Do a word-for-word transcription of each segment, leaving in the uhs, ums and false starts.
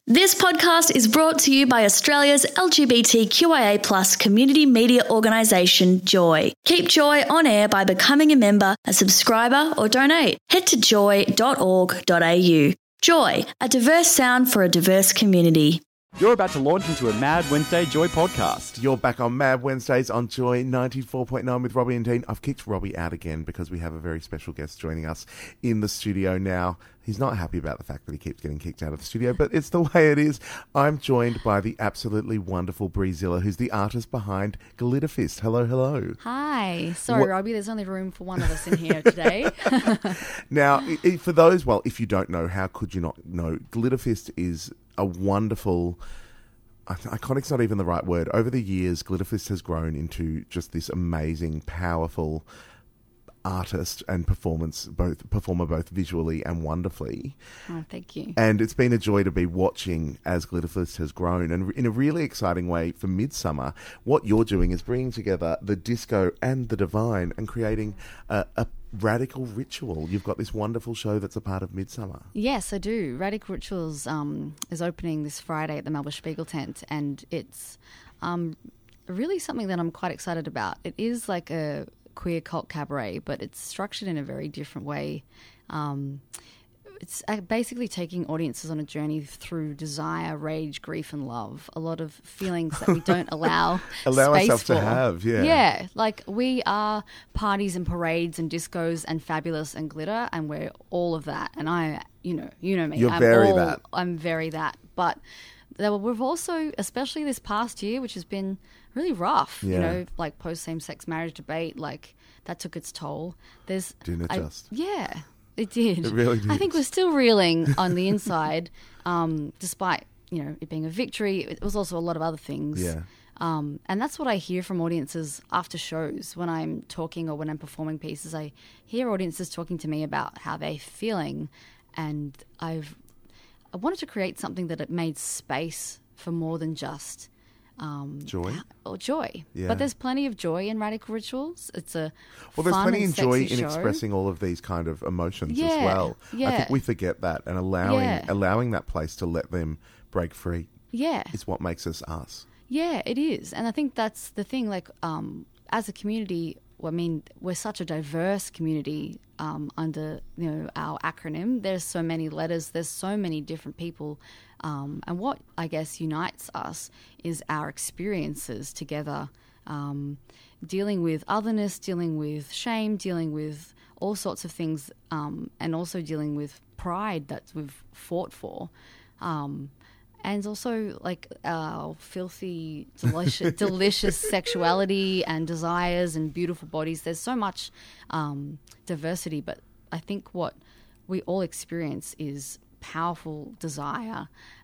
This podcast is brought to you by Australia's L G B T Q I A plus community media organisation, Joy. Keep Joy on air by becoming a member, a subscriber or donate. Head to joy dot org dot a u. Joy, a diverse sound for a diverse community. You're about to launch into a Mad Wednesday Joy podcast. You're back on Mad Wednesdays on Joy ninety-four point nine with Robbie and Dean. I've kicked Robbie out again because we have a very special guest joining us in the studio now. He's not happy about the fact that he keeps getting kicked out of the studio, but it's the way it is. I'm joined by the absolutely wonderful Breezilla, who's the artist behind Glitter Fist. Hello, hello. Hi. Sorry, What- Robbie, there's only room for one of us in here today. Now, i- i- for those, well, if you don't know, how could you not know? Glitter Fist is a wonderful... I- Iconic's not even the right word. Over the years, Glitter Fist has grown into just this amazing, powerful artist and performance, both performer, both visually and wonderfully. Oh, thank you. And it's been a joy to be watching as Glitter Fist has grown. And in a really exciting way for Midsummer, what you're doing is bringing together the disco and the divine and creating a, a radical ritual. You've got this wonderful show that's a part of Midsummer. Yes, I do. Radical Rituals um, is opening this Friday at the Melba Spiegel tent, and it's um, really something that I'm quite excited about. It is like a queer cult cabaret, but it's structured in a very different way. Um, it's uh, basically taking audiences on a journey through desire, rage, grief, and love. A lot of feelings that we don't allow Allow space ourselves to for. have, yeah. Yeah, like we are parties and parades and discos and fabulous and glitter, and we're all of that. And I, you know, you know me. You're I'm very all, that. I'm very that. But there were- we've also, especially this past year, which has been really rough, you Yeah. know, like post same-sex marriage debate, like that took its toll. There's, Didn't it I- just? Yeah, it did. It really I think did. we're still reeling on the inside, um, despite, you know, it being a victory. It was also a lot of other things. Yeah. Um, and that's what I hear from audiences after shows when I'm talking or when I'm performing pieces. I hear audiences talking to me about how they're feeling, and I've I wanted to create something that it made space for more than just um, Joy? or joy. Yeah. But there's plenty of joy in Radical Rituals. It's a Well, there's fun plenty and of joy sexy in show. expressing all of these kind of emotions as Yeah, well. I yeah. think we forget that, and allowing Yeah. allowing that place to let them break free Yeah. is what makes us us. Yeah, it is. And I think that's the thing, like, um, as a community, I mean, we're such a diverse community um, under, you know, our acronym. There's so many letters, there's so many different people. Um, and what, I guess, unites us is our experiences together, um, dealing with otherness, dealing with shame, dealing with all sorts of things, um, and also dealing with pride that we've fought for. Um, and also like our filthy, delicious, delicious sexuality and desires and beautiful bodies. There's so much um, diversity, but I think what we all experience is powerful desire,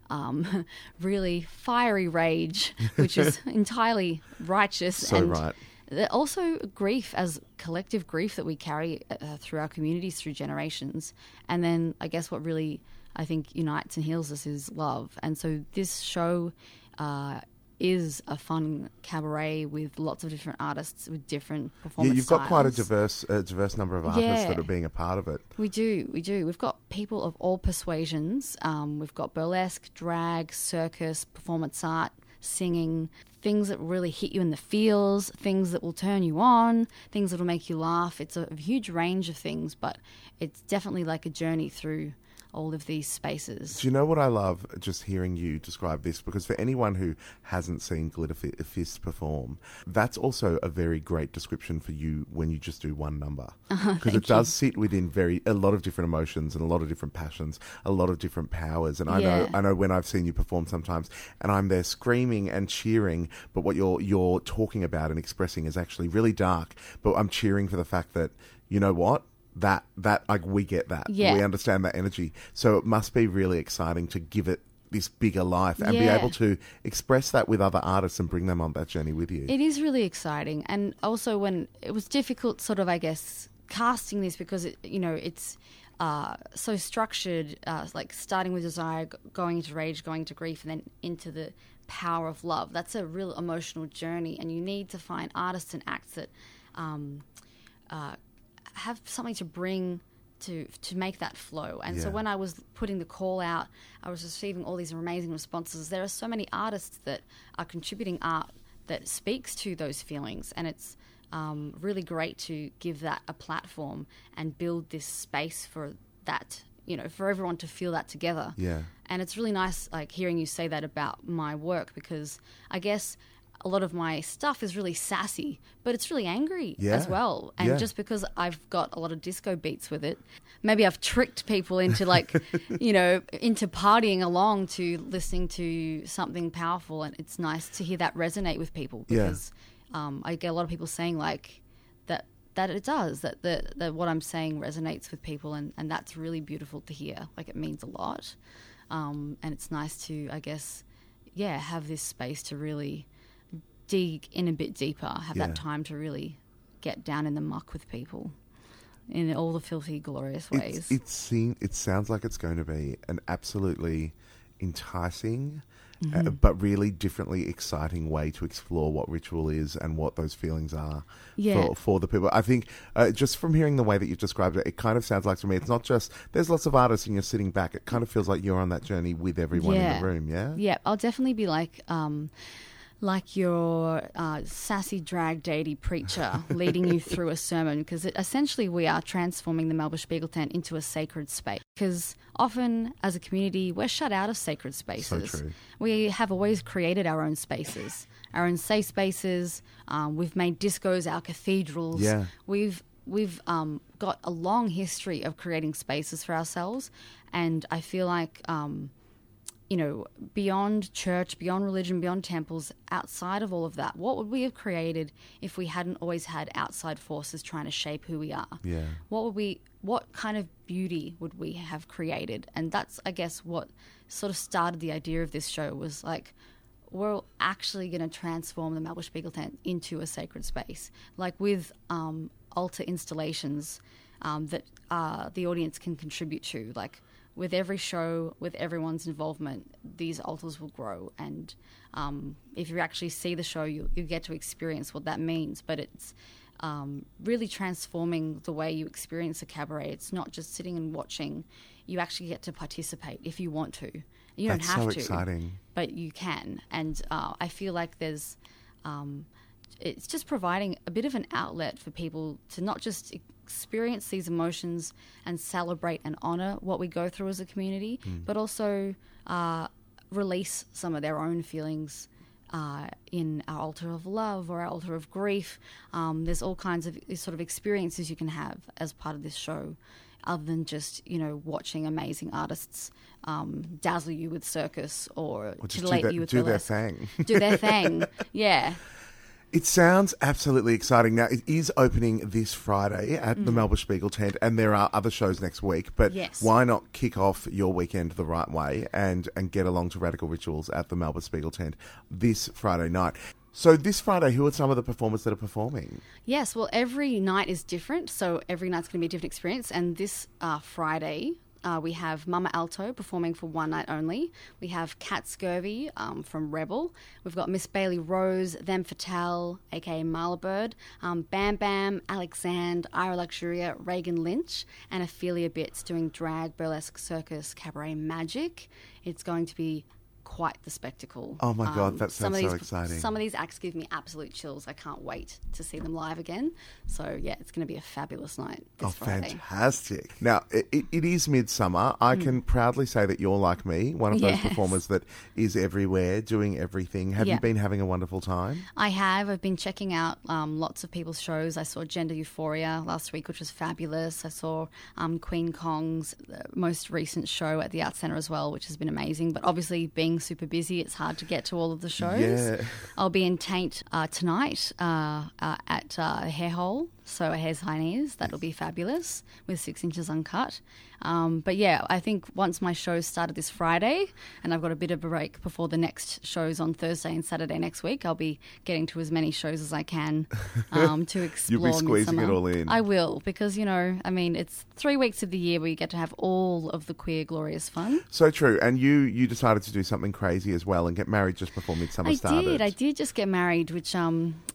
um, really fiery rage, which is entirely righteous. So and right. there- also grief, as collective grief that we carry uh, through our communities, through generations. And then I guess what really I think unites and heals us is love. And so this show uh, is a fun cabaret with lots of different artists with different Yeah, performance you've got quite a styles. diverse, a diverse number of artists Yeah. that are being a part of it. We do, we do. We've got people of all persuasions. Um, we've got burlesque, drag, circus, performance art, singing, things that really hit you in the feels, things that will turn you on, things that will make you laugh. It's a huge range of things, but it's definitely like a journey through all of these spaces. Do you know what I love just hearing you describe this? Because for anyone who hasn't seen Glitter Fi- Fist perform, that's also a very great description for you when you just do one number. Because it does sit within very a lot of different emotions and a lot of different passions, a lot of different powers. And I know Yeah. I know when I've seen you perform sometimes, and I'm there screaming and cheering, but what you're you're talking about and expressing is actually really dark. But I'm cheering for the fact that, you know what? That that like we get that. Yeah. We understand that energy. So it must be really exciting to give it this bigger life and be Yeah. able to express that with other artists and bring them on that journey with you. It is really exciting. And also when it was difficult sort of, I guess, casting this because, it, you know, it's uh, so structured, uh, like starting with desire, g- going into rage, going to grief, and then into the power of love. That's a real emotional journey. And you need to find artists and acts that um, uh, have something to bring to to make that flow. And so Yeah. when I was putting the call out, I was receiving all these amazing responses. There are so many artists that are contributing art that speaks to those feelings, and it's um, really great to give that a platform and build this space for that, you know, for everyone to feel that together. Yeah. And it's really nice, like, hearing you say that about my work, because I guess a lot of my stuff is really sassy, but it's really angry Yeah. as well. And Yeah. just because I've got a lot of disco beats with it, maybe I've tricked people into, like, you know, into partying along to listening to something powerful. And it's nice to hear that resonate with people, Yeah. because um, I get a lot of people saying, like, that that it does, that the, that what I'm saying resonates with people, and, and that's really beautiful to hear. Like, it means a lot. Um, and it's nice to, I guess, yeah, have this space to really dig in a bit deeper, have Yeah. that time to really get down in the muck with people in all the filthy, glorious It's, ways. it, seem, it sounds like it's going to be an absolutely enticing, Mm-hmm. uh, but really differently exciting way to explore what ritual is and what those feelings are Yeah. for, for the people. I think uh, just from hearing the way that you've described it, it kind of sounds like to me, it's not just, there's lots of artists and you're sitting back. It kind of feels like you're on that journey with everyone in the room, yeah? Yeah, I'll definitely be like... Um, like your uh, sassy drag deity preacher leading you through a sermon, because essentially we are transforming the Melba Spiegel tent into a sacred space, because often as a community we're shut out of sacred spaces. So true. We have always created our own spaces, our own safe spaces. Um, we've made discos our cathedrals. Yeah. We've we've um, got a long history of creating spaces for ourselves, and I feel like... Um, you know, beyond church, beyond religion, beyond temples, outside of all of that, what would we have created if we hadn't always had outside forces trying to shape who we are? Yeah. What would we, what kind of beauty would we have created? And that's, I guess, what sort of started the idea of this show, was like, we're actually going to transform the Melba Spiegel tent into a sacred space, like with um, altar installations um, that uh, the audience can contribute to, like, with every show, with everyone's involvement, these altars will grow. And um, if you actually see the show, you you get to experience what that means. But it's um, really transforming the way you experience a cabaret. It's not just sitting and watching. You actually get to participate if you want to. You don't That's have so to, exciting. but you can. And uh, I feel like there's... Um, it's just providing a bit of an outlet for people to not just experience these emotions and celebrate and honour what we go through as a community, Mm. but also uh, release some of their own feelings uh, in our altar of love or our altar of grief. Um, there's all kinds of sort of experiences you can have as part of this show, other than just, you know, watching amazing artists um, dazzle you with circus or, Or just do, titillate that, you with do their burlesque. thing. Do their thing, yeah. It sounds absolutely exciting. Now, it is opening this Friday at Mm. the Melba Spiegel tent, and there are other shows next week. But Yes. why not kick off your weekend the right way and, and get along to Radical Rituals at the Melba Spiegel tent this Friday night? So this Friday, who are some of the performers that are performing? Yes, well, every night is different, so every night's going to be a different experience. And this uh, Friday, uh, we have Mama Alto performing for one night only. We have Kat Scurvy um, from Rebel. We've got Miss Bailey Rose, Them Fatale, aka Marla Bird, um, Bam Bam, Alexand, Ira Luxuria, Reagan Lynch, and Ophelia Bits doing drag, burlesque, circus, cabaret magic. It's going to be quite the spectacle. Oh my God, Um, that some of sounds so these- exciting. Some of these acts give me absolute chills. I can't wait to see them live again. So yeah, it's going to be a fabulous night this Oh, Friday. fantastic. Now, it, it, it is midsummer. I can proudly say that you're like me, one of those Mm. Yes. performers that is everywhere, doing everything. Have you Yeah. been having a wonderful time? I have. I've been checking out um, lots of people's shows. I saw Gender Euphoria last week, which was fabulous. I saw um, Queen Kong's uh, most recent show at the Arts Centre as well, which has been amazing. But obviously, being super busy, it's hard to get to all of the shows. Yeah. I'll be in Taint uh, tonight uh, uh, at uh, Hair Hole, so a Hair's High Knees. That'll be fabulous with Six Inches Uncut. Um, but yeah, I think once my shows started this Friday, and I've got a bit of a break before the next shows on Thursday and Saturday next week, I'll be getting to as many shows as I can um, to explore squeezing Midsummer. it all in. I will, because, you know, I mean, it's three weeks of the year where you get to have all of the queer, glorious fun. So true. And you, you decided to do something crazy as well and get married just before Midsummer I started. did. I did just get married, which um,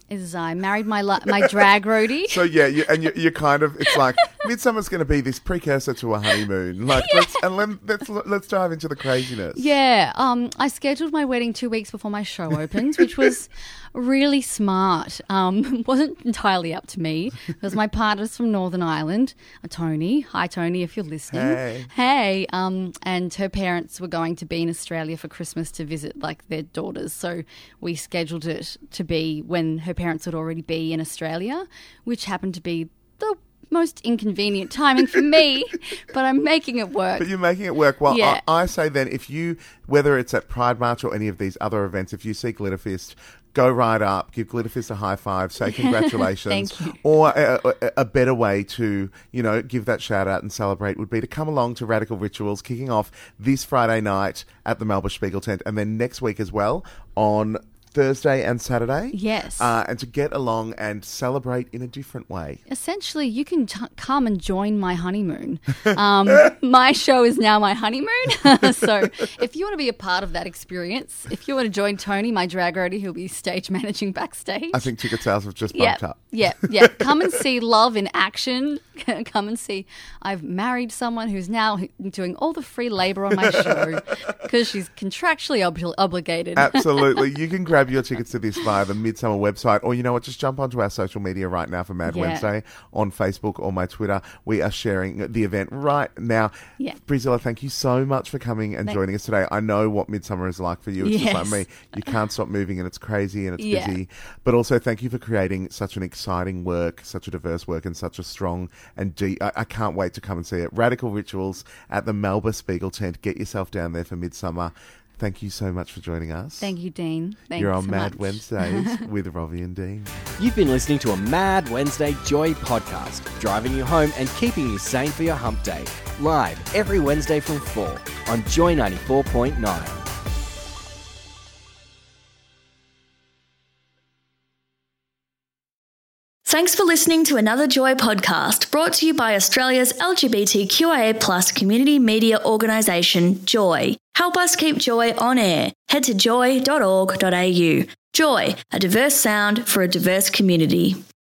Is I married my la- my drag roadie. So yeah, you, and you, you're kind of, it's like Midsummer's going to be this precursor to a honeymoon. Like, yeah. let's, and let, let's let's dive into the craziness. Yeah, um, I scheduled my wedding two weeks before my show opened, which was really smart. Um, wasn't entirely up to me because my partner's from Northern Ireland, uh, Tony. Hi, Tony, if you're listening. Hey. Hey. Um, and her parents were going to be in Australia for Christmas to visit like their daughters, so we scheduled it to be when her parents would already be in Australia, which happened to be the most inconvenient timing for me, but I'm making it work. But you're making it work. Well, yeah. I, I say then, if you, whether it's at Pride March or any of these other events, if you see Glitterfist, go right up, give Glitterfist a high five, say congratulations. Thank you. Or a, a, a better way to, you know, give that shout out and celebrate would be to come along to Radical Rituals, kicking off this Friday night at the Melba Spiegel tent, and then next week as well on Thursday and Saturday. Yes. Uh, and to get along and celebrate in a different way. Essentially, you can t- come and join my honeymoon. Um, my show is now my honeymoon. So if you want to be a part of that experience, if you want to join Tony, my drag roadie, who'll be stage managing backstage. I think ticket sales have just bumped yeah, up. Yeah, yeah. Come and see love in action. Come and see I've married someone who's now doing all the free labour on my show because she's contractually ob- obligated. Absolutely. You can grab your tickets to this via the Midsummer website, or you know what, just jump onto our social media right now for Mad Yeah. Wednesday on Facebook or my Twitter. We are sharing the event right now. Yeah. Brizilla, thank you so much for coming and Thank- joining us today. I know what Midsummer is like for you. It's Yes. just like me. You can't stop moving and it's crazy and it's Yeah. busy. But also thank you for creating such an exciting work, such a diverse work, and such a strong and deep. I, I can't wait to come and see it. Radical Rituals at the Melba Spiegel tent. Get yourself down there for Midsummer. Thank you so much for joining us. Thank you, Dean. Thanks You're on so Mad much. Wednesdays with Robbie and Dean. You've been listening to a Mad Wednesday Joy podcast, driving you home and keeping you sane for your hump day. Live every Wednesday from four on Joy ninety-four point nine. Thanks for listening to another Joy podcast brought to you by Australia's L G B T Q I A plus community media organisation, Joy. Help us keep Joy on air. Head to joy dot org dot a u. Joy, a diverse sound for a diverse community.